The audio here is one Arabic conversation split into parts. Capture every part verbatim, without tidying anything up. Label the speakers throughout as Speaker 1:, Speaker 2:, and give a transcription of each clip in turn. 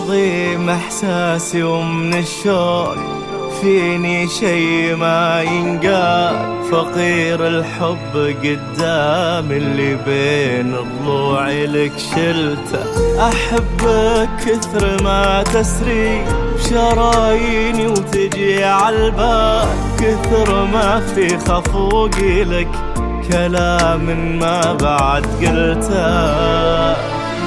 Speaker 1: عظيم احساسي ومن الشوق فيني شي ما ينقال، فقير الحب قدام اللي بين ضلوعي لك شلته. احبك كثر ما تسري بشراييني وتجي عالبال، كثر ما في خفوقي لك كلام ما بعد قلته.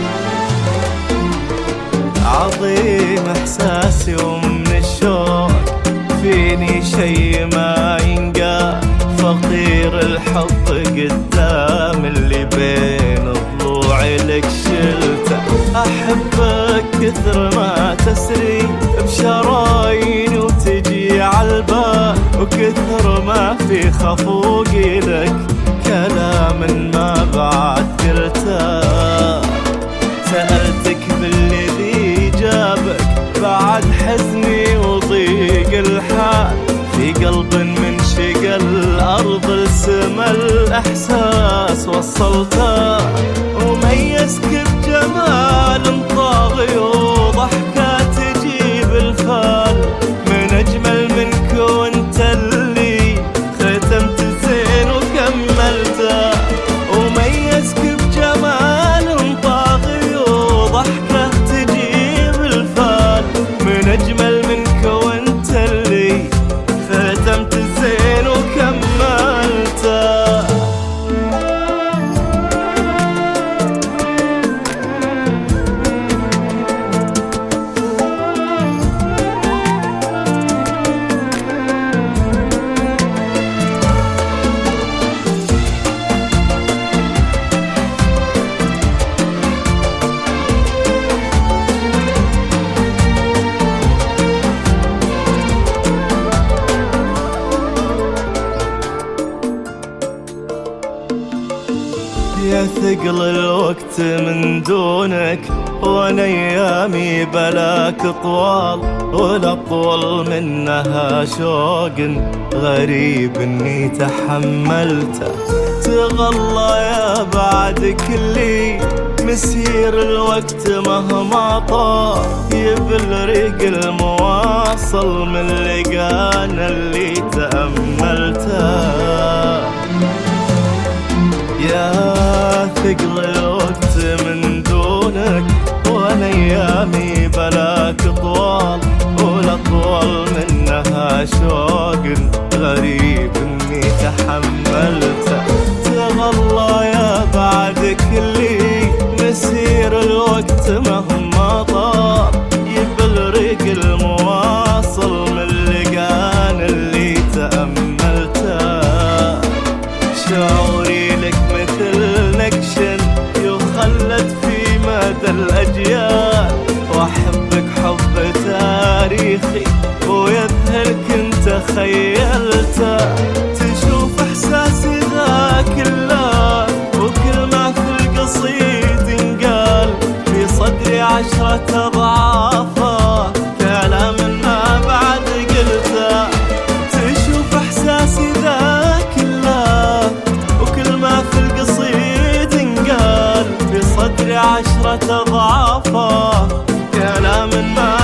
Speaker 1: عظيم احساسي ومن الشوق فيني شي ما ينقال، فقير الحب قدام اللي بين ضلوعي لك شلته. احبك كثر ما تسري بشراييني وتجي عالبال، وكثر ما في خفوقي لك كلام ما بعد قلته. سألتك بالذي جابك بعد حزني وضيق الحال، في قلب من شقى الأرض لسما الإحساس وصلته. وميزك بجمال طاغي وضحكة تجيب الفال، من أجمل منك وانت اللي ختمت زين وكملته. وميزك بجمال طاغي وضحكة تجيب الفال، من أجمل منك وانت اللي ختمت زين وكملته. يا ثقل الوقت من دونك وانا ايامي بلاك طوال، والاطول منها شوق غريب اني تحملته. تغلى يا بعد كلي مسير الوقت مهما طال، يبلرق المواصل من لقانا اللي تأملته. يا ثقل الوقت من دونك وانا ايامي بلاك طوال، والاطول منها شوق غريب اني تحملته. تغلى يا بعد كلي مسير الوقت مهما طال، يبلرق المواصل من لقانا اللي تأملته. شعوري لك مثل نكشن يخلد في مدى الأجيال، وأحبك حب تاريخي ويذهلك انت خيلته. تشوف إحساسي ذاك الله وكل ما في القصيد ينقال، في صدري عشرة أضعافه كلام ما بعد قلته. تشوف إحساسي ذاك الله وكل ما في القصيد ينقال، في صدري عشرة أضعافه كلام ما